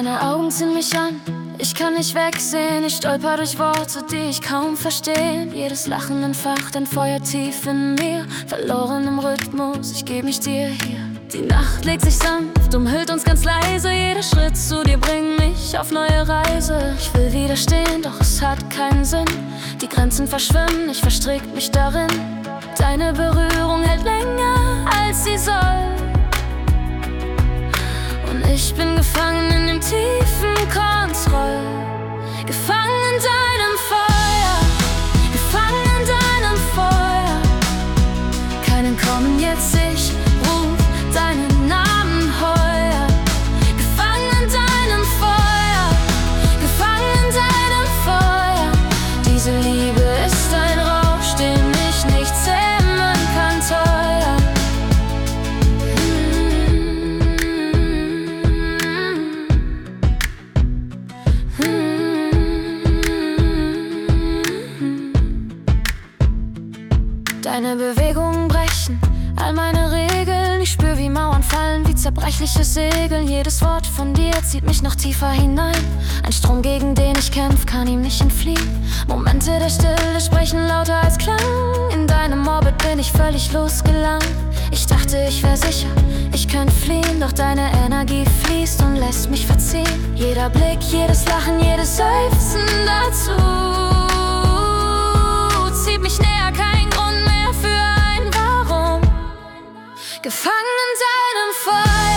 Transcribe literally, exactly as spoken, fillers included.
Deine Augen ziehen mich an, ich kann nicht wegsehen. Ich stolper durch Worte, die ich kaum verstehe. Jedes Lachen entfacht ein Feuer tief in mir. Verloren im Rhythmus, ich geb mich dir hier. Die Nacht legt sich sanft, umhüllt uns ganz leise. Jeder Schritt zu dir bringt mich auf neue Reise. Ich will widerstehen, doch es hat keinen Sinn. Die Grenzen verschwimmen, ich verstrick mich darin. Deine Berührung hält länger, als sie soll. Und ich bin gefangen in dem tiefen Kontroll. Gefangen in deinem Feuer, gefangen in deinem Feuer. Kein Entkommen jetzt, ich ruf deinen Namen heuer. Gefangen in deinem Feuer, gefangen in deinem Feuer. Diese Liebe ist ein Rausch, den mich nicht zähmen kann, teuer. Deine Bewegungen brechen all meine Regeln. Ich spür, wie Mauern fallen, wie zerbrechliche Segeln. Jedes Wort von dir zieht mich noch tiefer hinein. Ein Strom, gegen den ich kämpf, kann ihm nicht entfliehen. Momente der Stille sprechen lauter als Klang. In deinem Orbit bin ich völlig losgelangt. Ich dachte, ich wär sicher, ich könnte fliehen. Doch deine Energie fließt und lässt mich verziehen. Jeder Blick, jedes Lachen, jedes Seufzen dazu zieht mich näher, kein Grund mehr für ein Warum. Gefangen in deinem Feuer.